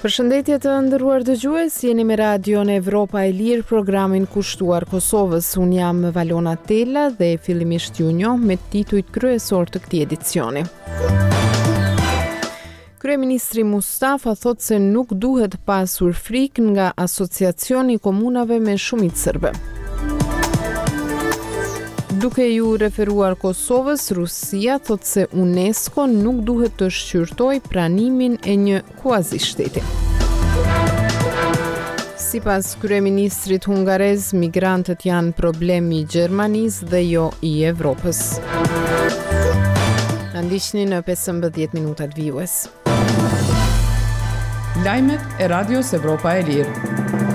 Përshëndetje të nderuar dëgjues, jeni me radion Evropa e Lirë, programin kushtuar Kosovës. Unë jam Valona Tella dhe fillimisht ju njoh me titujt kryesor të këtij edicioni. Kryeministri Mustafa thot se nuk duhet pasur frikë nga Asociacioni i Komunave me Shumicë Serbe. Duke ju referuar Kosovës, Rusia thot se UNESCO nuk duhet të shqyrtoj pranimin e një kuazishteti. Sipas kryeministrit hungarez, migrantët janë problemi i Gjermanisë dhe jo i Evropës. Na ndiqni në 15 minutat vijues. Lajmet e Radios Evropa e Lirë.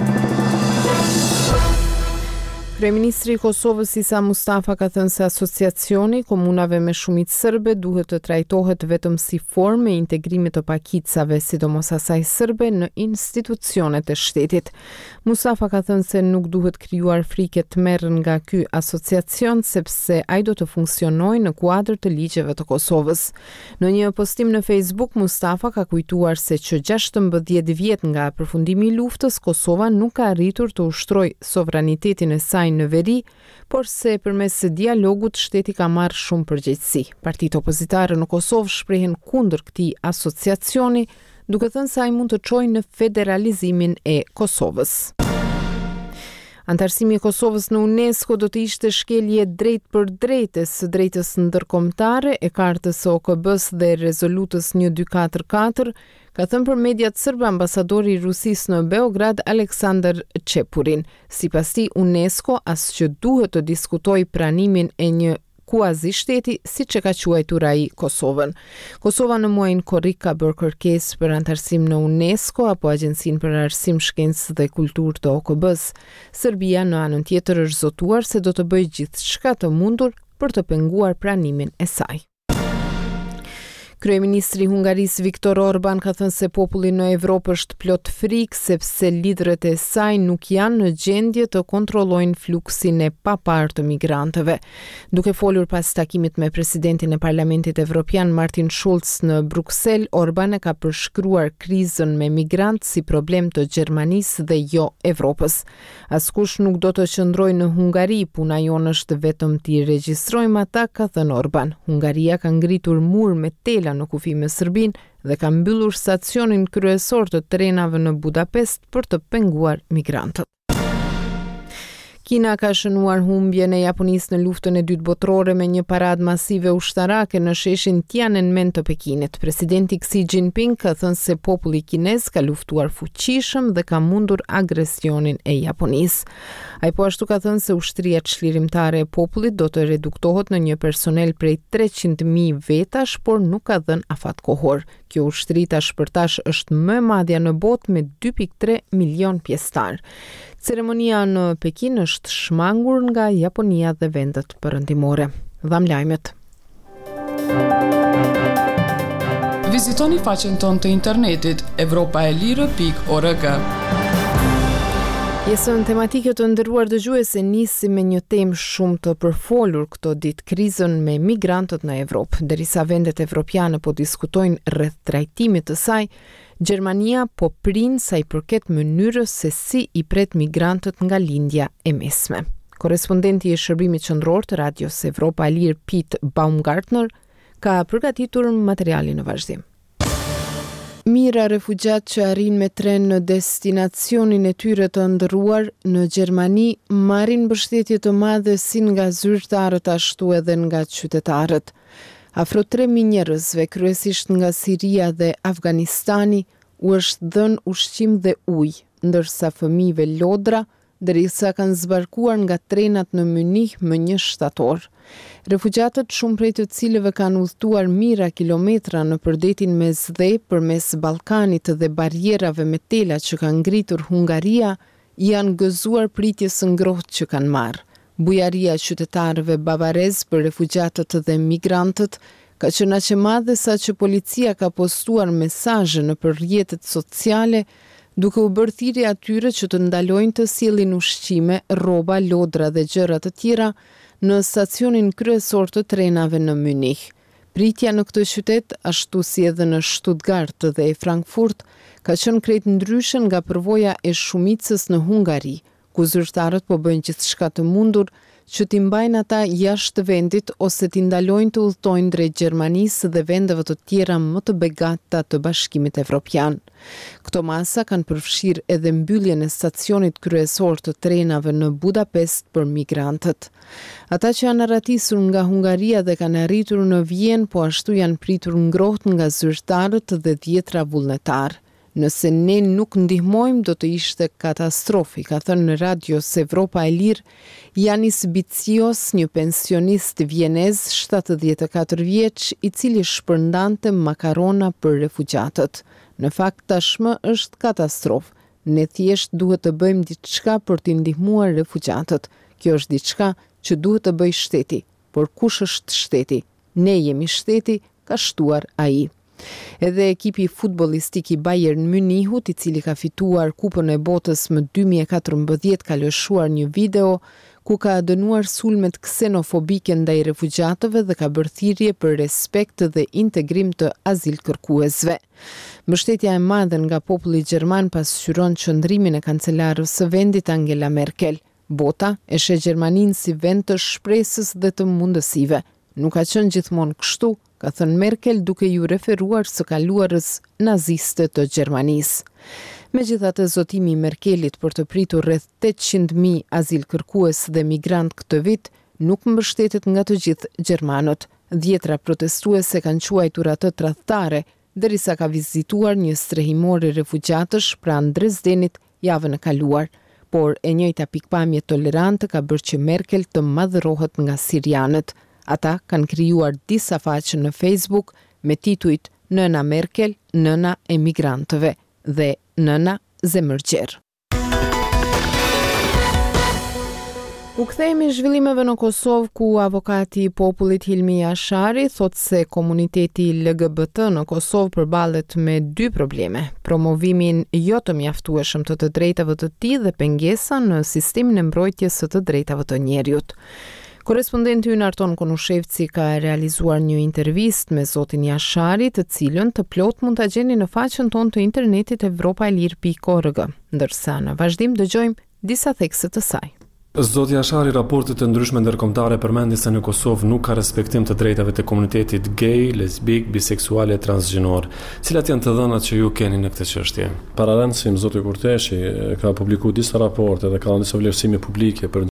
Kryeministri i Kosovës Isa Mustafa ka thënë se Asociacioni i Komunave me Shumicë Serbe duhet të trajtohet vetëm si formë e integrimit të pakicave, sidomos asaj serbe, në institucionet e shtetit. Mustafa ka thënë se nuk duhet krijuar frikë të merren nga ky asociacion, sepse ai do të funksionojë në kuadër të ligjeve të Kosovës. Në një postim në Facebook, Mustafa ka kujtuar se që 16 vjet nga përfundimi i luftës, Kosova nuk ka arritur të ushtrojë sovranitetin e saj në veri, por se përmes dialogut shteti ka marrë shumë përgjegjësi. Partitë opozitare në Kosovë shprehen kundër këtij asociacioni, duke thënë se ai mund të çojë në federalizimin e Kosovës. Antarësimi i Kosovës në UNESCO do të ishte shkelje drejt për drejtë së drejtës ndërkombëtare, e kartës së OKB-s dhe rezolutës 1244, ka thënë për mediat serbe ambasadori i Rusisë në Beograd, Aleksandar Çepurin. Sipas tij, UNESCO asgjë duhet të diskutojë pranimin e një kuazishteti, siç e ka quajtur ai Kosovën. Kosova në muajin korrik ka bërë kërkesë për antarësim në UNESCO apo Agjencinë për Arsim, Shkencë dhe Kulturë të OKB-s. Serbia në anën tjetër është zotuar se do të bëjë gjithçka të mundur për të penguar pranimin e saj. Kryeministri i Hungarisë Viktor Orban ka thënë se populli në Evropë është plot frikë sepse liderët e saj nuk janë në gjendje të kontrollojnë fluksin e paparë të migrantëve. Duke folur pas takimit me presidentin e Parlamentit Evropian Martin Schulz në Bruksel, Orban e ka përshkruar krizën me migrantë si problem të Gjermanisë dhe jo Evropës. Askush nuk do të qëndrojë në Hungari, puna jonë është vetëm t'i regjistrojmë ata, ka thënë Orban. Hungaria ka ngritur mur me tela në kufi me Serbinë dhe ka mbyllur stacionin kryesor të trenave në Budapest për të penguar migrantët. Kina ka shënuar humbjen e Japonisë në luftën e dytë botërore me një paradë masive ushtarake në sheshin Tiananmen të Pekinit. Presidenti Xi Jinping ka thënë se populli kinez ka luftuar fuqishëm dhe ka mundur agresionin e Japonisë. Ai po ashtu ka thënë se ushtria çlirimtare e popullit do të reduktohet në një personel prej 300.000 vetash, por nuk ka dhënë afat kohor. Kjo ushtri tash është më e madhja në botë me 2.3 milion pjesëtar. Ceremonia në Pekin është shmangur nga Japonia dhe vendet perëndimore. Dham lajmet. Vizitoni faqen tonë të internetit evropaelire.org. Pjesën tematike të nderuar dëgjuese nisi me një temë shumë të përfolur këto ditë, krizën me migrantët në Evropë. Derisa vendet evropiane po diskutojnë rreth trajtimit të saj, Gjermania po prind sa i përket mënyrës se si i pret migrantët nga lindja e mesme. Korrespondenti i Shërbimit Qendror të Radios Evropa e Lirë, Pete Baumgartner, ka përgatitur materialin në vazhdim. Mira refugjat që arrin me tren në destinacionin e tyre të ndërruar në Gjermani marrin mbështetje të madhe si nga zyrtarët ashtu edhe nga qytetarët. Afro 3.000 njerëzve, kryesisht nga Siria dhe Afganistani, u është dhënë ushqim dhe ujë, ndërsa fëmijëve lodra, derisa kanë zbarkuar nga trenat në Munich më 1 shtator. Refugjatët, shumë prej të cilëve kanë udhëtuar mijëra kilometra në përdetin mes dhe përmes Ballkanit dhe barierave me tela që kanë ngritur Hungaria, janë gëzuar pritjes së ngrohtë që kanë marrë. Bujaria e qytetarëve bavarez për refugjatët dhe migrantët ka qenë aq e madhe sa që policia ka postuar mesazhe nëpër rrjetet sociale duke u bërë thirrje atyre që të ndalojnë të sjellin ushqime, rroba, lodra dhe gjëra të tjera në stacionin kryesor të trenave në Munich. Pritja në këtë qytet, ashtu si edhe në Stuttgart dhe Frankfurt, ka qenë krejt ndryshe nga përvoja e shumicës në Hungari, ku zyrtarët po bëjnë gjithçka të mundur që t'i mbajnë ata jashtë vendit ose t'i ndalojnë të udhtojnë drejt Gjermanisë dhe vendeve të tjera më të begata të Bashkimit Evropian. Këto masa kanë përfshirë edhe mbylljen e stacionit kryesor të trenave në Budapest për migrantët. Ata që janë arratisur nga Hungaria dhe kanë arritur në Vjenë, po ashtu janë pritur ngrohtë nga zyrtarët dhe dhjetra vullnetar. Nëse ne nuk ndihmojmë do të ishte katastrofi, ka thënë në Radio Evropa e Lirë Janis Bicios, një pensionist vjenez 74 vjeç, i cili shpërndante makarona për refugjatët. Në fakt tashmë është katastrofë. Ne thjesht duhet të bëjmë diçka për t'i ndihmuar refugjatët. Kjo është diçka që duhet të bëjë shteti. Por kush është shteti? Ne jemi shteti, ka shtuar ai. Edhe ekipi futbollistik i Bayern Munichut, i cili ka fituar Kupën e Botës më 2014, ka lëshuar një video ku ka dënuar sulmet ksenofobike ndaj refugjatëve dhe ka bërë thirrje për respekt dhe integrim të azilkërkuesve. Mbështetja e madhe nga populli gjerman pasqyron qëndrimin e kancelarës së vendit Angela Merkel. Bota e sheh Gjermaninë si vend të shpresës dhe të mundësive. Nuk ka qenë gjithmonë kështu, ka thënë Merkel duke ju referuar së kaluarës naziste të Gjermanisë. Megjithatë, zotimi i Merkelit për të pritur rreth 800.000 azilkërkues dhe migrant këtë vit nuk mbështetet nga të gjithë gjermanët. Dhjetra protestuese kanë quajtur atë tradhtare, derisa ka vizituar një strehimor i refugjatësh pranë Dresdenit javën e kaluar. Por e njëjta pikpamje tolerante ka bërë që Merkel të madhërohet nga sirianët. Ata kanë krijuar disa faqe në Facebook me titujt Nëna Merkel, nëna e migrantëve dhe nëna zemërgjer. U kthehemi zhvillimeve në Kosovë, ku avokati i popullit Hilmi Jashari thotë se komuniteti LGBT në Kosovë përballet me dy probleme: promovimin jo të mjaftueshëm të drejtave të tij dhe pengesa në sistemin e mbrojtjes së të drejtave të njerëzit. Korrespondenti ynë Arton Konushevci ka realizuar një intervistë me zotin Jashari, të cilën të plot mund ta gjeni në faqen tonë të internetit evropaelir.org, ndërsa në vazhdim dëgjojmë disa thekse të saj. Zoti Jashari, raportet të ndryshme ndërkombëtare përmendin se në Kosovë nuk ka respektim të drejtave të komunitetit gay, lesbik, biseksual e transgjinor. Cilat janë të dhënat që ju keni në këtë çështje? Para rëndësim, zoti Kurteshi ka publikuar disa raporte dhe ka dhënë disa vlerësime publike për